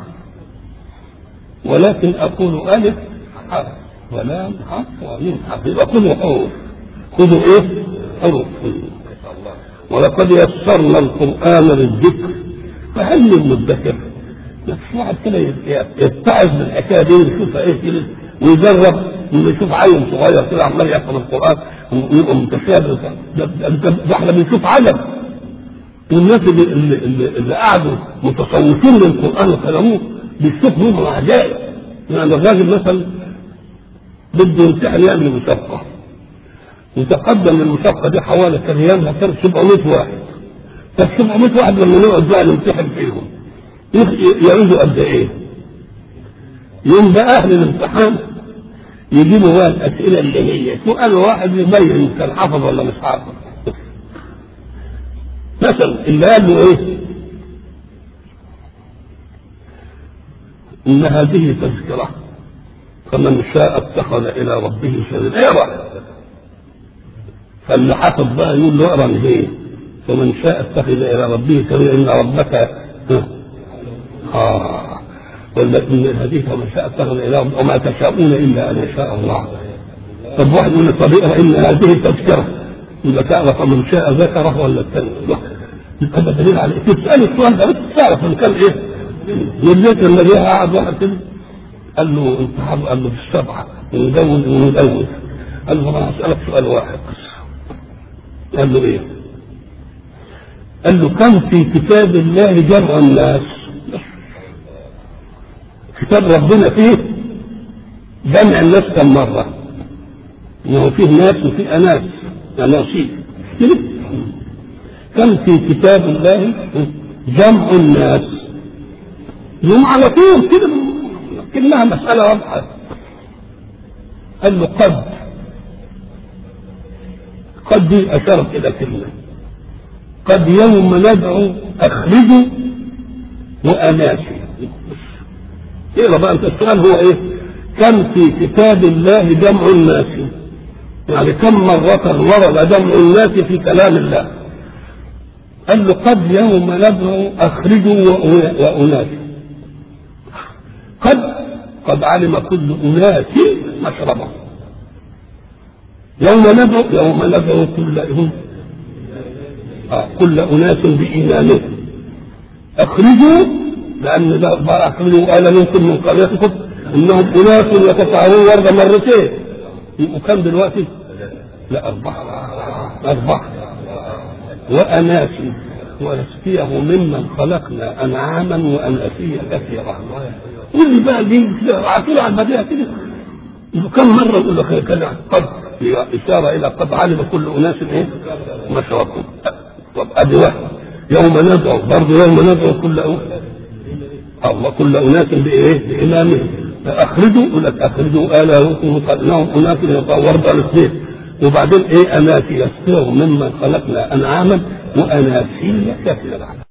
ولكن اقول الف حرف ولام حرف وميم حرف. يبقى خذوا حروف. خذوا ايه؟ حروف. ولقد يسرنا القران للذكر فهل من مدكر؟ بس واحد كده يتعظ بالحكايه دي ويشوفها ايه كده ويجرب لما يشوف عيل صغير كده عمال يحفظ القران ويبقى متشابه. ده احنا بنشوف عجب. والناس اللي قعدوا متصوفين للقران وكلاموه بيشوفوا منهم عجائب. يعني الراجل مثلا بده يمتحن يعمل مسابقه وتقدم للمسابقه دي حوالي كان ايامها كان 700 واحد. طب 700 واحد لما نقعد بقى نمتحن فيهم يعيدوا قد ايه؟ يوم بقى اهل الامتحان يجيبوا بقى الاسئله اللي هي سؤال واحد يبين كان حافظ ولا مش حافظ. مثلا اللي قال له ايه؟ ان هذه تذكره فمن شاء اتخذ الى ربه سبيلا. اقرا. فاللي حافظ بقى يقول له اقرا ايه؟ فمن شاء اتخذ الى ربه سبيلا ان ربك والذي هذه فمن شاء اتخذ الى ربه وما تشاءون الا ان يشاء الله. طب واحد يقول لك طب اقرا ان هذه تذكره يبقى تعرف من شاء ذكره ولا الثاني. هذا دليل على ايه؟ تسال السؤال ده بس تعرف ان كان ايه؟ ولذلك لما جه قعد واحد كده قال له انت قال له بالسبعه ومدون ومدون. قال له انا هسالك سؤال واحد بس. قال له ايه؟ قال له كم في كتاب الله جمع الناس؟ كتاب ربنا فيه جمع الناس كم مره؟ انه فيه ناس وفيه اناس اناسيب. كم في كتاب الله جمع الناس؟ يوم على طول كده كلها مسألة واضحة. قال له قد دي أشارت إلى كلمة قد يوم ندعو أخرجوا وأناسي. اقرا بقى انت السؤال هو ايه؟ كم في كتاب الله جمع الناس؟ يعني كم مرة ورد جمع الناس في كلام الله؟ قال له قد يوم ندعو أخرجوا وأناسي. قد علم كل أناس مشربهم. يوم ندعو كل أناس بإيمانهم. أخرجوا لأن أخرجوا آل منكم من قريتكم إنهم أناس يتطهرون ورد مرتين. وكم دلوقتي؟ لا 4 وأناسي ونسقيه ممن خلقنا أنعاما وأناسيا كثيرا. واللي بقى دي عطيله على البديهة كده كم مرة يقول لك كذا قد إشارة إلى قد علم كل أناس إيه مشربهم. طب أدي واحد يوم ندعو برضه يوم ندعو كل أناس بإيه؟ بإمامهم. أخرجوا يقول لك أخرجوا آلهكم لهم أناس يتطورون الاثنين. وبعدين إيه أناسي يسقيهم ممن خلقنا أنعاما وأناسيا كثيرا.